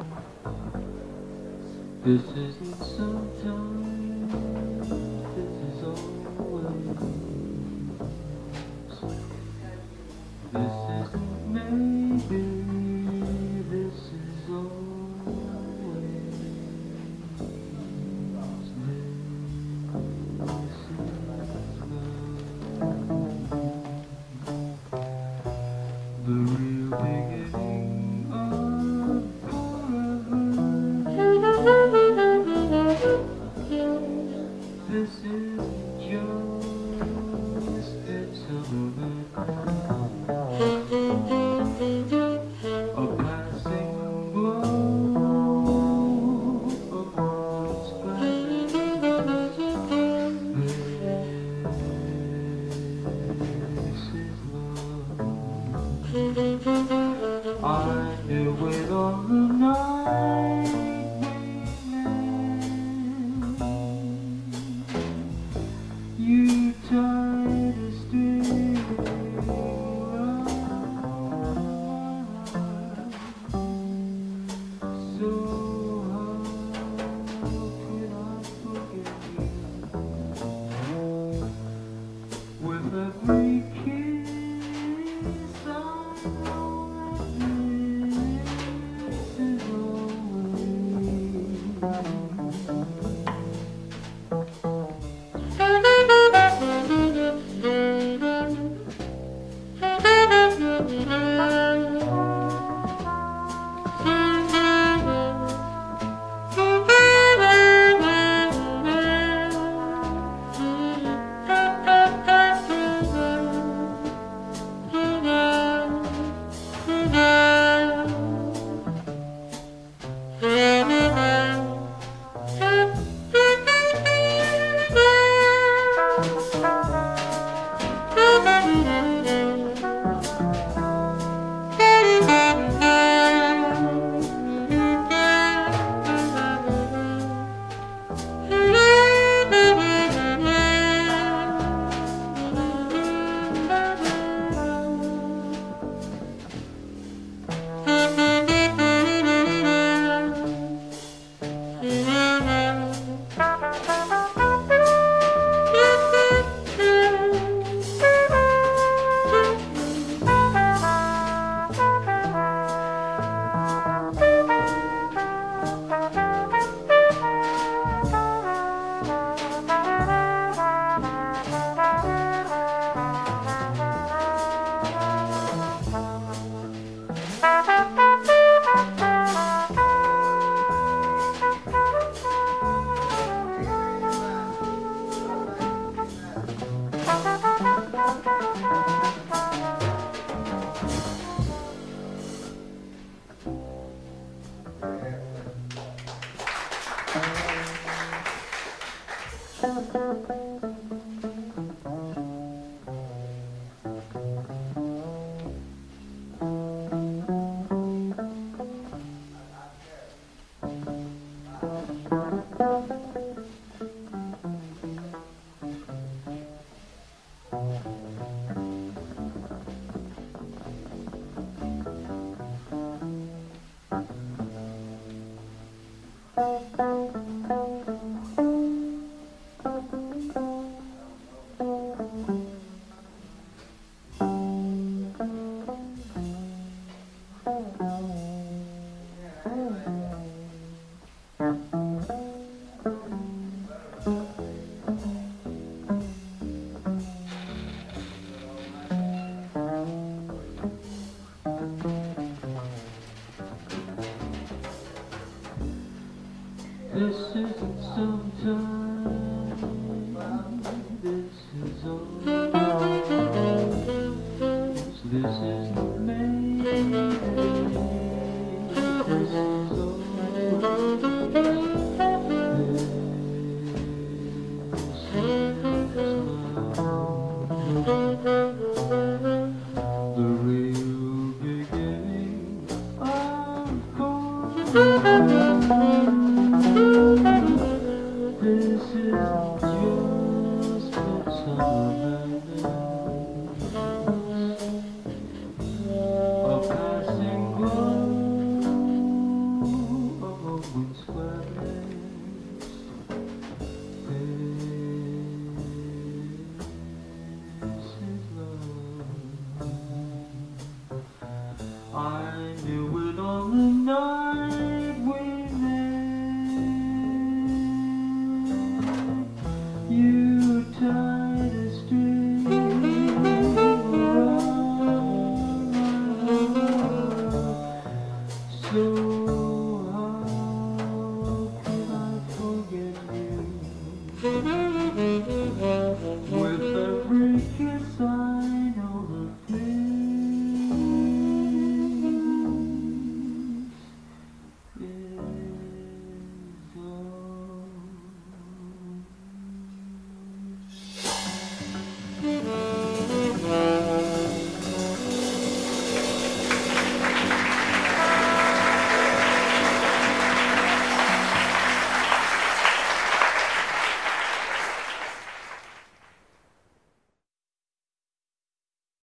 This isn't sometimes, this is always. This isn't maybe, this is always. This is the real beginning of this is just a passing blow of one's gladness. This is love. I knew it all the night. You tied a string around my heart. So how can I forget you? With every kiss I know that this is always. This isn't sometime, this is always. This isn't maybe, this is always. The real beginning of this is just a summer a passing glow knew it on the night we met. You tied a string around my heart, so